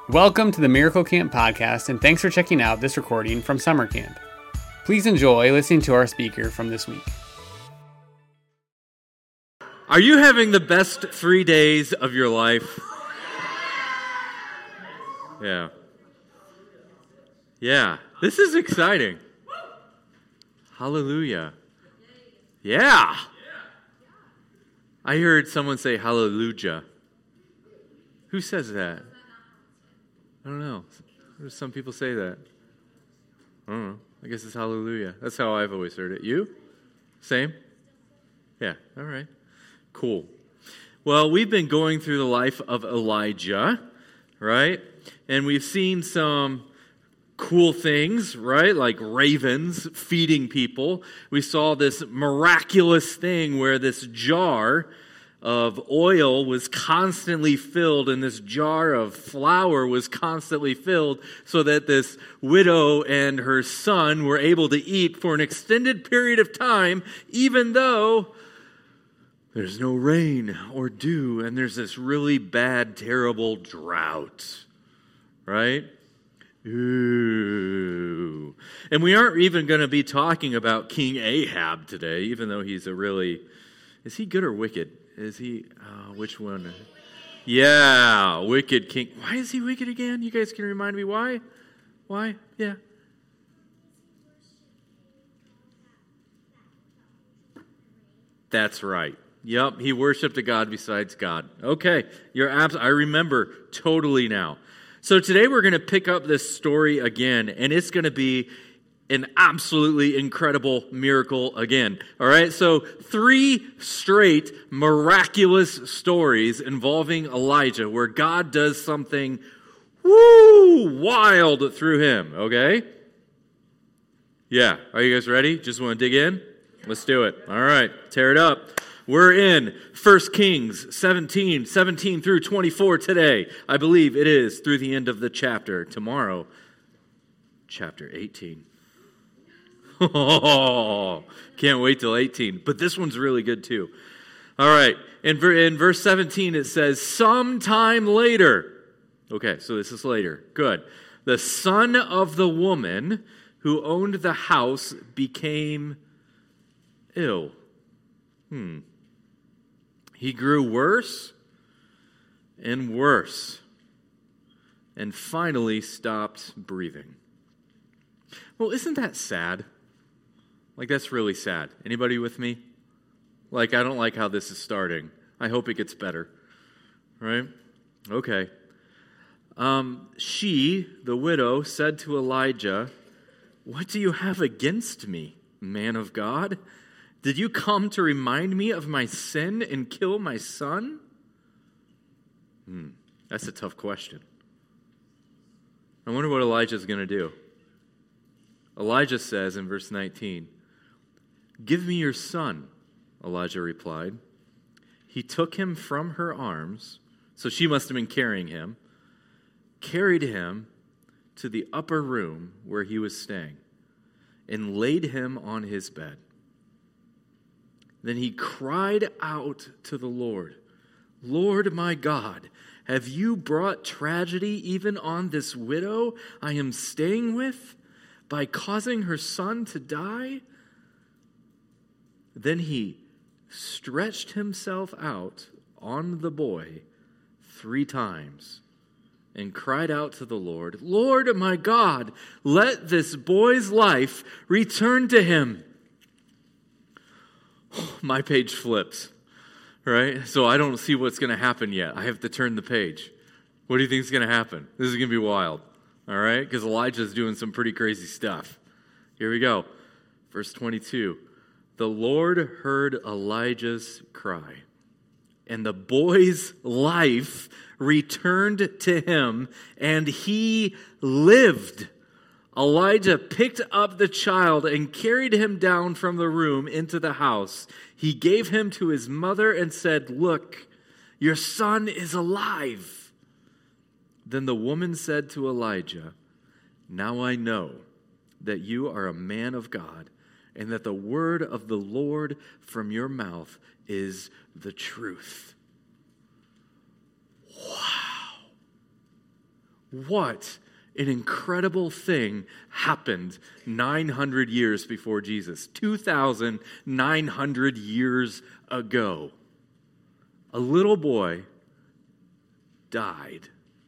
Welcome to the Miracle Camp podcast, and thanks for checking out this recording from summer camp. Please enjoy listening to our speaker from this week. Are you having the best 3 days of your life? Yeah. This is exciting. Hallelujah. Yeah. I heard someone say hallelujah. Who says that? I don't know. Some people say that. I don't know. I guess it's hallelujah. That's how I've always heard it. You? Same? Yeah. All right. Cool. Well, we've been going through the life of Elijah, right? And we've seen some cool things, right? Like ravens feeding people. We saw this miraculous thing where this jar of oil was constantly filled and this jar of flour was constantly filled so that this widow and her son were able to eat for an extended period of time, even though there's no rain or dew and there's this really bad, terrible drought, right? Ooh. And we aren't even going to be talking about King Ahab today, even though he's is he good or wicked? Is he, which one? Yeah, wicked king. Why is he wicked again? You guys can remind me why? Why? Yeah. That's right. Yep, he worshiped a god besides God. Okay, I remember totally now. So today we're going to pick up this story again, and it's going to be an absolutely incredible miracle again. All right, so 3 straight miraculous stories involving Elijah where God does something wild through him, okay? Yeah, are you guys ready? Just want to dig in? Let's do it. All right, tear it up. We're in 1 Kings 17 through 24 today. I believe it is through the end of the chapter. Tomorrow, chapter 18. Oh, can't wait till 18. But this one's really good too. All right, in verse 17 it says, sometime later. Okay, so this is later. Good. The son of the woman who owned the house became ill. He grew worse and worse and finally stopped breathing. Well, isn't that sad? Like, that's really sad. Anybody with me? Like, I don't like how this is starting. I hope it gets better. Right? Okay. She, the widow, said to Elijah, "What do you have against me, man of God? Did you come to remind me of my sin and kill my son?" That's a tough question. I wonder what Elijah's going to do. Elijah says in verse 19, "Give me your son," Elijah replied. He took him from her arms, so she must have been carrying him, carried him to the upper room where he was staying, and laid him on his bed. Then he cried out to the Lord, "Lord my God, have you brought tragedy even on this widow I am staying with by causing her son to die?" Then he stretched himself out on the boy 3 times and cried out to the Lord, "Lord my God, let this boy's life return to him." My page flips, right? So I don't see what's going to happen yet. I have to turn the page. What do you think is going to happen? This is going to be wild, all right? Because Elijah's doing some pretty crazy stuff. Here we go. Verse 22. The Lord heard Elijah's cry, and the boy's life returned to him, and he lived. Elijah picked up the child and carried him down from the room into the house. He gave him to his mother and said, "Look, your son is alive." Then the woman said to Elijah, "Now I know that you are a man of God, and that the word of the Lord from your mouth is the truth." Wow. what an incredible thing happened 900 years before Jesus, 2,900 years ago. A little boy died,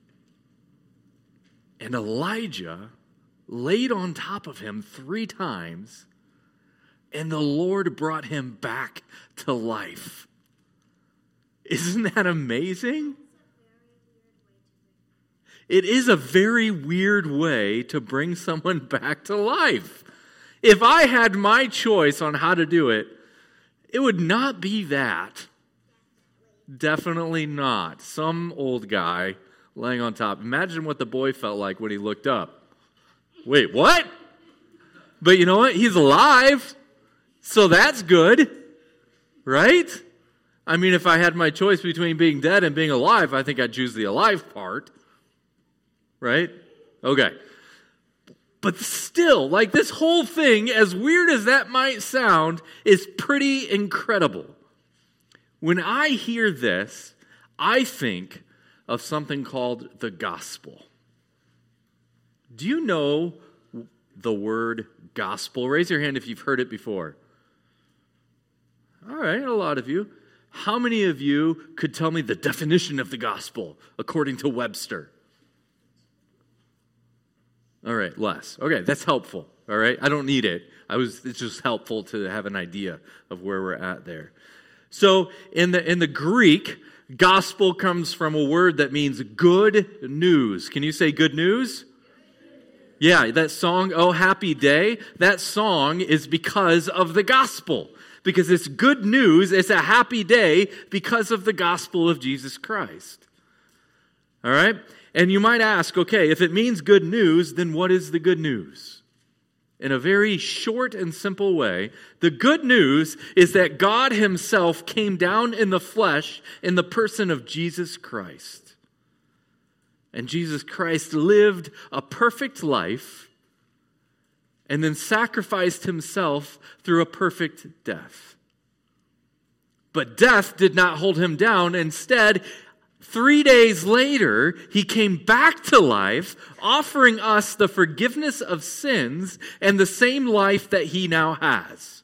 and Elijah laid on top of him 3 times, and the Lord brought him back to life. Isn't that amazing? It is a very weird way to bring someone back to life. If I had my choice on how to do it, it would not be that. Definitely not. Some old guy laying on top. Imagine what the boy felt like when he looked up. Wait, what? But you know what? He's alive, so that's good, right? I mean, if I had my choice between being dead and being alive, I think I'd choose the alive part. Right? Okay. But still, like this whole thing, as weird as that might sound, is pretty incredible. When I hear this, I think of something called the gospel. Do you know the word gospel? Raise your hand if you've heard it before. All right, a lot of you. How many of you could tell me the definition of the gospel according to Webster? All right, less. Okay, that's helpful. All right, I don't need it. It's just helpful to have an idea of where we're at there. So in the Greek, gospel comes from a word that means good news. Can you say good news? Yeah, that song, Oh Happy Day, that song is because of the gospel. Because it's good news, it's a happy day because of the gospel of Jesus Christ. All right? And you might ask, okay, if it means good news, then what is the good news? In a very short and simple way, the good news is that God himself came down in the flesh in the person of Jesus Christ. And Jesus Christ lived a perfect life and then sacrificed himself through a perfect death. But death did not hold him down. Instead, 3 days later, he came back to life, offering us the forgiveness of sins and the same life that he now has.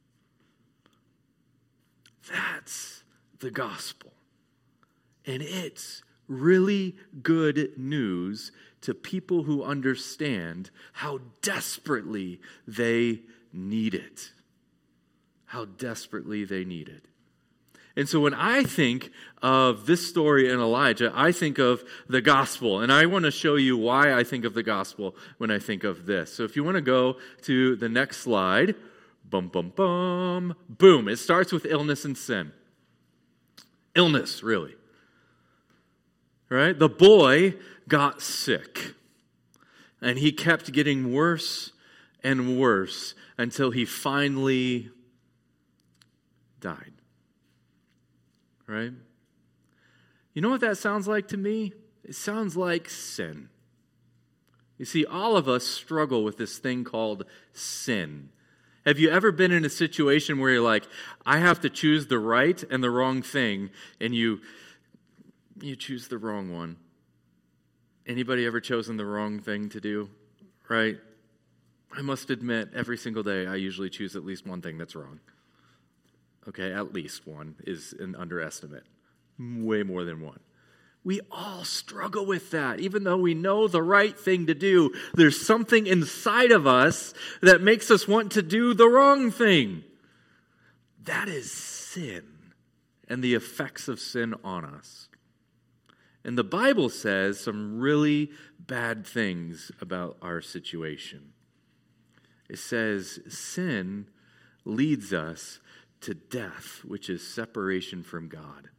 That's the gospel. And it's really good news to people who understand how desperately they need it. How desperately they need it. And so when I think of this story in Elijah, I think of the gospel. And I want to show you why I think of the gospel when I think of this. So if you want to go to the next slide, boom. It starts with illness and sin. Illness, really. Right? The boy got sick. And he kept getting worse and worse until he finally died. Right? You know what that sounds like to me? It sounds like sin. You see, all of us struggle with this thing called sin. Have you ever been in a situation where you're like, I have to choose the right and the wrong thing, and you choose the wrong one? Anybody ever chosen the wrong thing to do? Right? I must admit, every single day I usually choose at least one thing that's wrong. Okay, at least one is an underestimate. Way more than one. We all struggle with that. Even though we know the right thing to do, there's something inside of us that makes us want to do the wrong thing. That is sin and the effects of sin on us. And the Bible says some really bad things about our situation. It says sin leads us to death, which is separation from God.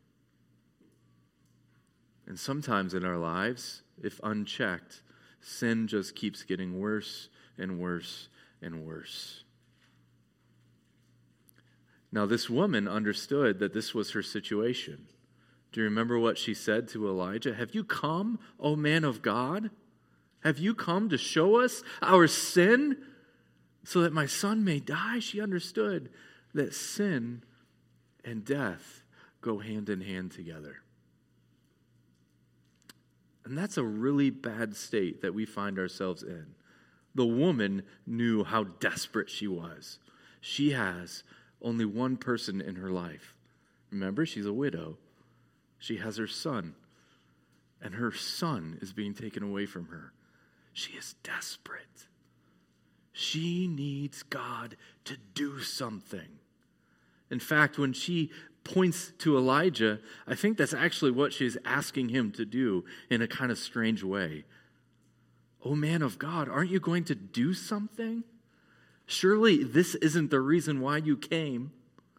And sometimes in our lives, if unchecked, sin just keeps getting worse and worse and worse. Now, this woman understood that this was her situation. Do you remember what she said to Elijah? Have you come, O man of God? Have you come to show us our sin so that my son may die? She understood that sin and death go hand in hand together. And that's a really bad state that we find ourselves in. The woman knew how desperate she was. She has only one person in her life. Remember, she's a widow. She has her son. And her son is being taken away from her. She is desperate. She needs God to do something. In fact, when she points to Elijah, I think that's actually what she's asking him to do in a kind of strange way. Oh, man of God, aren't you going to do something? Surely this isn't the reason why you came.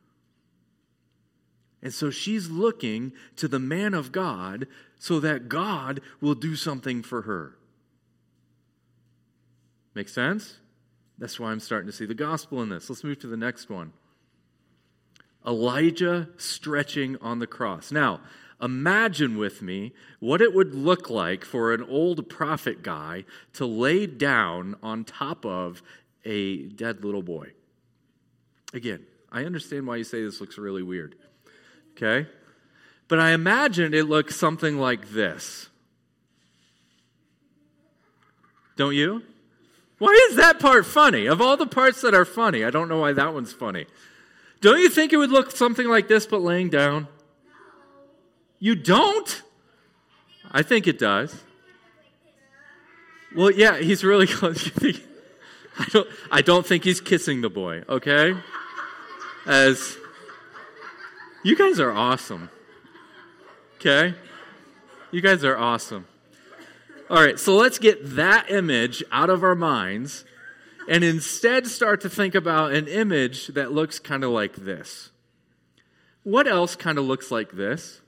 And so she's looking to the man of God so that God will do something for her. Make sense? That's why I'm starting to see the gospel in this. Let's move to the next one. Elijah stretching on the cross. Now, imagine with me what it would look like for an old prophet guy to lay down on top of a dead little boy. Again, I understand why you say this looks really weird. Okay? But I imagine it looks something like this. Don't you? Why is that part funny? Of all the parts that are funny, I don't know why that one's funny. Don't you think it would look something like this but laying down? You don't? I think it does. Well, yeah, he's really close. I don't think he's kissing the boy, okay? As you guys are awesome. Okay? You guys are awesome. All right, so let's get that image out of our minds and instead start to think about an image that looks kind of like this. What else kind of looks like this?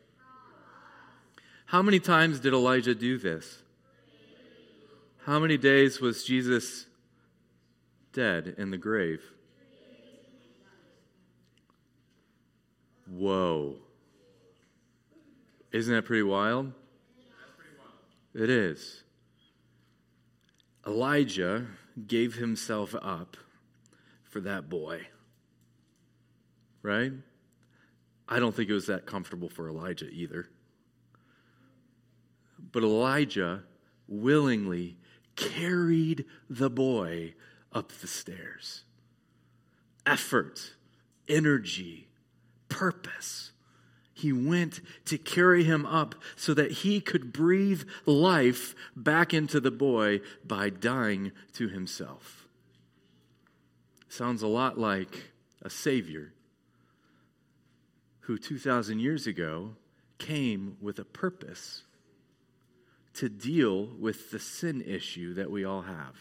How many times did Elijah do this? How many days was Jesus dead in the grave? Whoa. Isn't that pretty wild? It is. Elijah gave himself up for that boy. Right? I don't think it was that comfortable for Elijah either. But Elijah willingly carried the boy up the stairs. Effort, energy, purpose. He went to carry him up so that he could breathe life back into the boy by dying to himself. Sounds a lot like a Savior who 2,000 years ago came with a purpose to deal with the sin issue that we all have.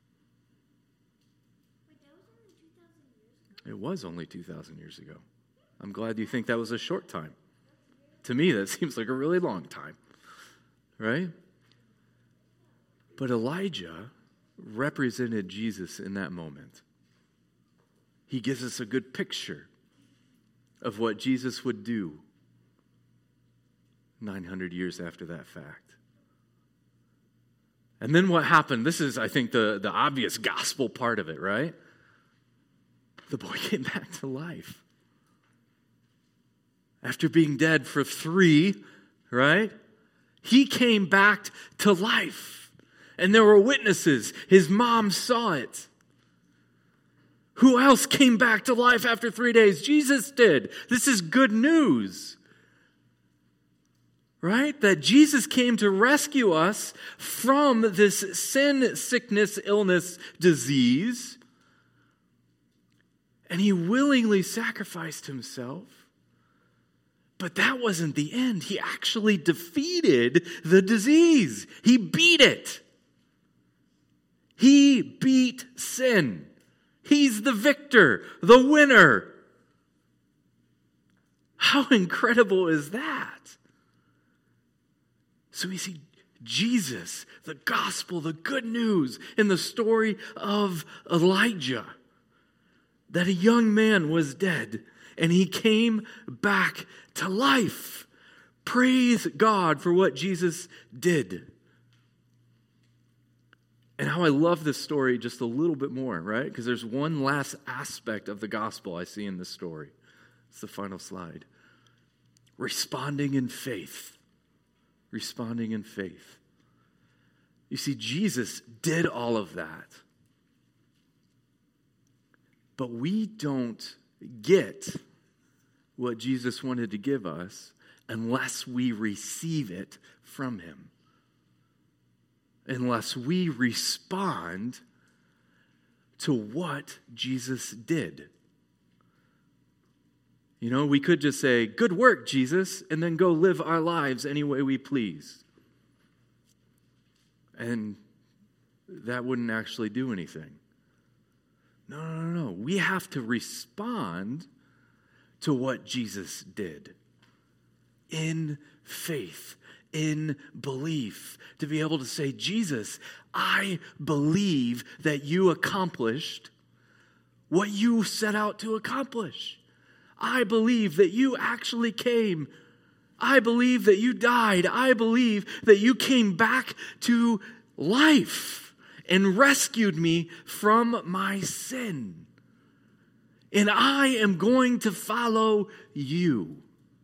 It was only 2,000 years ago. I'm glad you think that was a short time. To me, that seems like a really long time, right? But Elijah represented Jesus in that moment. He gives us a good picture of what Jesus would do 900 years after that fact. And then what happened? This is, I think, the obvious gospel part of it, right? The boy came back to life. After being dead for 3, right? He came back to life. And there were witnesses. His mom saw it. Who else came back to life after 3 days? Jesus did. This is good news. Right? That Jesus came to rescue us from this sin, sickness, illness, disease. And he willingly sacrificed himself. But that wasn't the end. He actually defeated the disease. He beat it. He beat sin. He's the victor, the winner. How incredible is that? So we see Jesus, the gospel, the good news in the story of Elijah. That a young man was dead and he came back to life. Praise God for what Jesus did. And how I love this story just a little bit more, right? Because there's one last aspect of the gospel I see in this story. It's the final slide. Responding in faith. responding in faith. You see, Jesus did all of that. But we don't get what Jesus wanted to give us unless we receive it from him. Unless we respond to what Jesus did. You know, we could just say, "Good work, Jesus," and then go live our lives any way we please. And that wouldn't actually do anything. No. We have to respond to what Jesus did in faith, in belief, to be able to say, "Jesus, I believe that you accomplished what you set out to accomplish. I believe that you actually came. I believe that you died. I believe that you came back to life and rescued me from my sin. And I am going to follow you."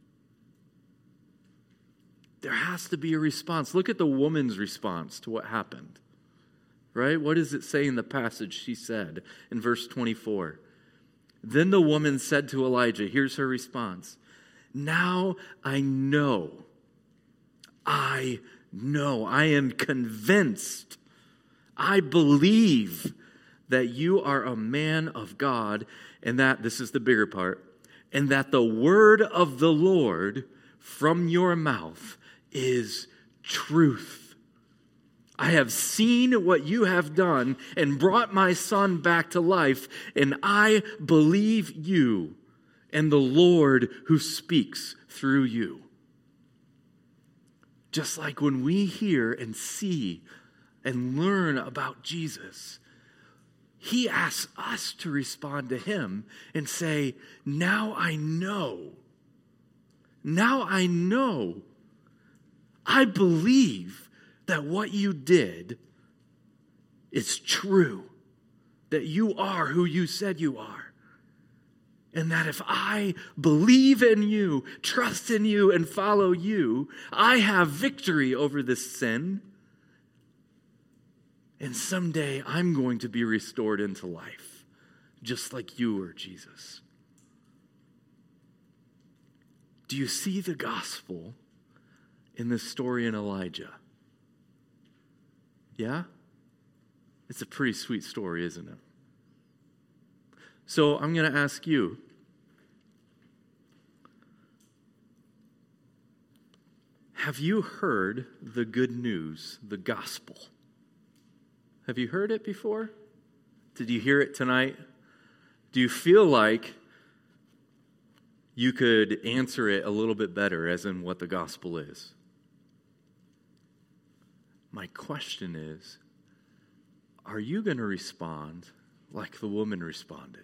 There has to be a response. Look at the woman's response to what happened. Right? What does it say in the passage she said in verse 24? Then the woman said to Elijah, here's her response, "Now I know, I am convinced, I believe that you are a man of God, and that," this is the bigger part, "and that the word of the Lord from your mouth is truth. I have seen what you have done and brought my son back to life, and I believe you and the Lord who speaks through you." Just like when we hear and see and learn about Jesus, he asks us to respond to him and say, "Now I know. Now I know. I believe that what you did is true, that you are who you said you are, and that if I believe in you, trust in you, and follow you, I have victory over this sin, and someday I'm going to be restored into life, just like you were, Jesus." Do you see the gospel in this story in Elijah? Yeah? It's a pretty sweet story, isn't it? So I'm going to ask you, have you heard the good news, the gospel? Have you heard it before? Did you hear it tonight? Do you feel like you could answer it a little bit better, as in what the gospel is? My question is, are you going to respond like the woman responded?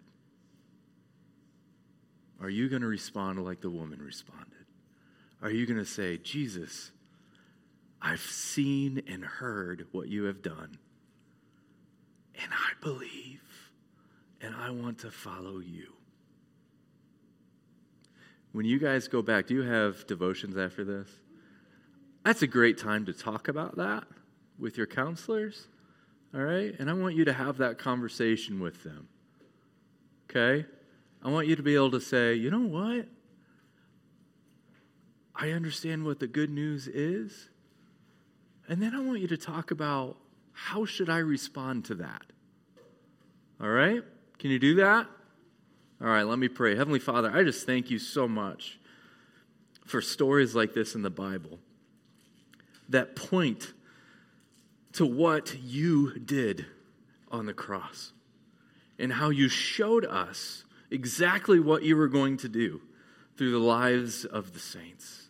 Are you going to respond like the woman responded? Are you going to say, "Jesus, I've seen and heard what you have done, and I believe, and I want to follow you"? When you guys go back, do you have devotions after this? That's a great time to talk about that with your counselors, all right? And I want you to have that conversation with them, okay? I want you to be able to say, "You know what? I understand what the good news is." And then I want you to talk about, how should I respond to that? All right? Can you do that? All right, let me pray. Heavenly Father, I just thank you so much for stories like this in the Bible that point to what you did on the cross and how you showed us exactly what you were going to do through the lives of the saints.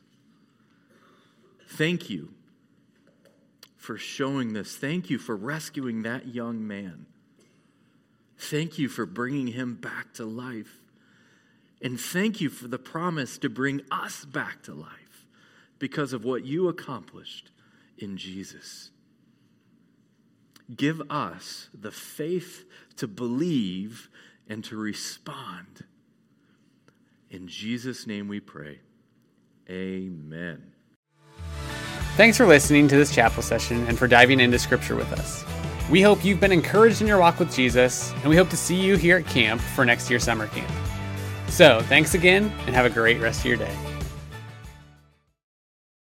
Thank you for showing this. Thank you for rescuing that young man. Thank you for bringing him back to life. And thank you for the promise to bring us back to life because of what you accomplished in Jesus. Give us the faith to believe and to respond. In Jesus' name we pray. Amen. Thanks for listening to this chapel session and for diving into Scripture with us. We hope you've been encouraged in your walk with Jesus, and we hope to see you here at camp for next year's summer camp. So, thanks again, and have a great rest of your day.